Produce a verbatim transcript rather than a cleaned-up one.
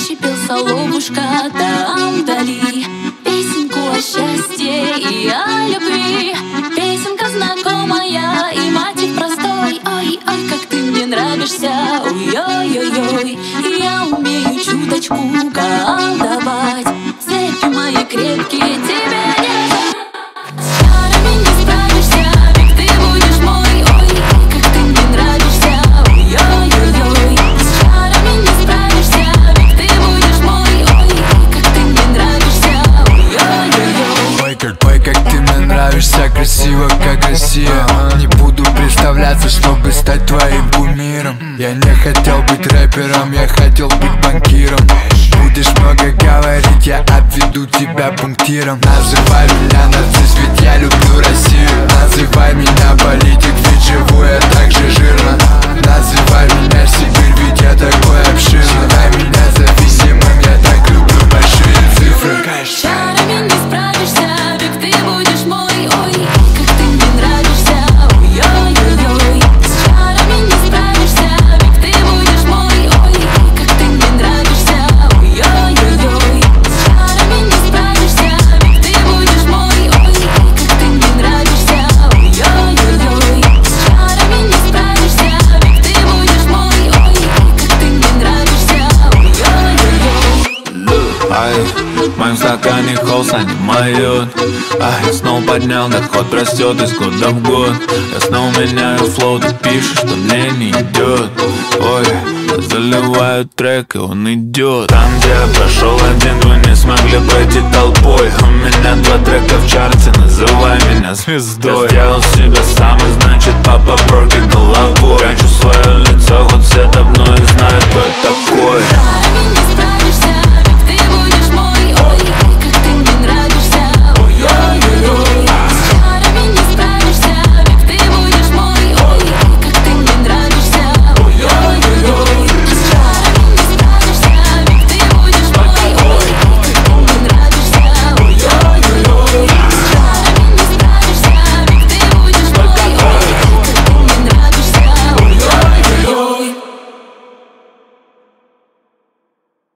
Защипел соловушка там вдали, песенку о счастье и о любви. Песенка знакомая и мотив простой. Ой, ой, как ты мне нравишься, ой-ой-ой-ой. Я умею чуточку колдовать, цепи мои крепкие тебе не дам. С чарами не справишься, ведь ты будешь мой. Ой, ой, как ты мне нравишься, ой-ой-ой-ой. С чарами не справишься, ведь ты будешь мой. Ой, ой, как ты мне нравишься, ой-ой-ой. Ой, как, ой, как ты мне нравишься, красиво, как Россия. Не буду представляться, чтобы стать твоим кумиром. Я не хотел быть рэпером, я хотел быть банкиром. Будешь много говорить, я обведу тебя пунктиром. Называй меня нацист, ведь я люблю Россию. Называй меня политик, ведь живу я так же жирно. Называй меня Сибирь, ведь я такой обширный. Считай меня зависимым, я так люблю большие цифры. С чарами не справишься, ведь ты будешь мой. Ой, как ты мне нравишься, ой-ой-ой-ой. С чарами не справишься, ведь ты будешь мой. Ой, как ты мне нравишься, ой-ой-ой-ой. С чарами не справишься, ведь ты будешь мой. Ой, как ты мне нравишься, ой-ой-ой-ой. С чарами не справишься, ведь ты будешь мой. Ой, как ты мне нравишься, ой-ой-ой-ой. Ай, в моем стакане холста не моет. Ай, снова поднял, доход растет из года в год. Я снова меняю флоу, ты пишешь, что мне не идет. Ой, я заливаю трек, и он идет. Там, где я прошел один, вы не смогли пройти толпой. У меня два трека в чарте, называй меня звездой. Я сделал себя сам, и значит папа проки головой. Прячу свое лицо, хоть все давно и знают, кто я такой.